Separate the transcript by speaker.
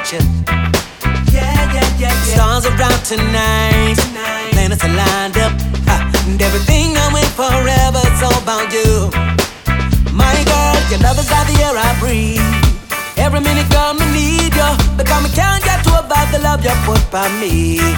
Speaker 1: about you. Stars are out tonight. Planets are lined up. And everything I wait forever, it's all about you. My girl, your love is like the air I breathe. Every minute, girl, me need you. Because me can't get to about the love you put by me.